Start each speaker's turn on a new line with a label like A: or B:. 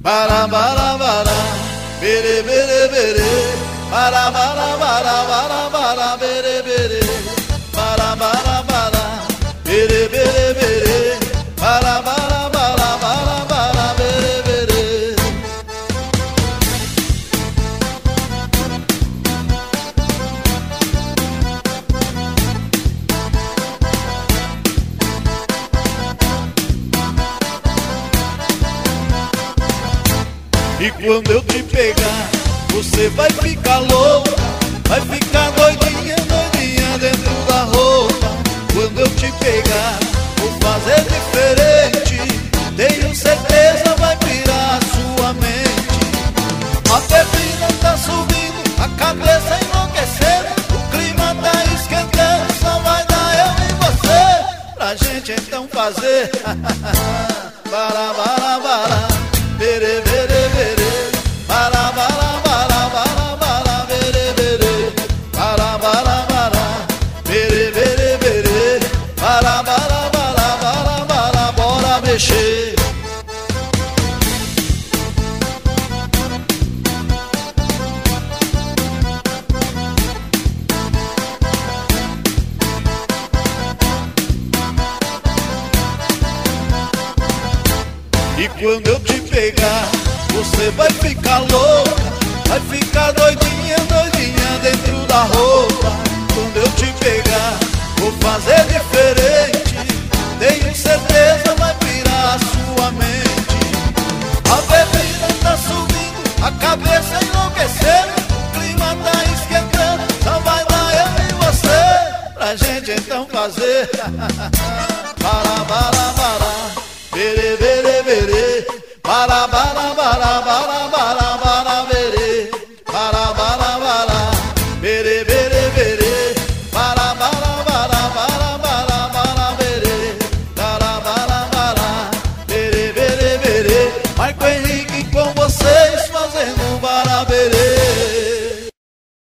A: Bara bara bara, bere bere bere, bara bara bara bara bara, bere bere, bara bara bara, bere bere bere, bara bara bara bara bara, bere bere. E quando eu te pegar, você vai ficar louca, vai ficar doidinha, doidinha dentro da roupa. Quando eu te pegar, vou fazer diferente, tenho certeza vai virar a sua mente. A bebida tá subindo, a cabeça enlouquecendo, o clima tá esquentando, só vai dar eu e você, pra gente então fazer bara bara bara, bere bere bere, bara bara bara bara bara, bere bere, bara bara bara, bere bere bere, bara bara bara bara bara, bora mexer. E quando eu te pegar, você vai ficar louca, vai ficar doidinha, doidinha dentro da roupa. Quando eu te pegar, vou fazer diferente, tenho certeza vai virar a sua mente. A bebida tá subindo, a cabeça enlouquecendo, o clima tá esquentando, só vai dar eu e você, pra gente então fazer bara bara bara, bere bere bere, bara bara bara bara.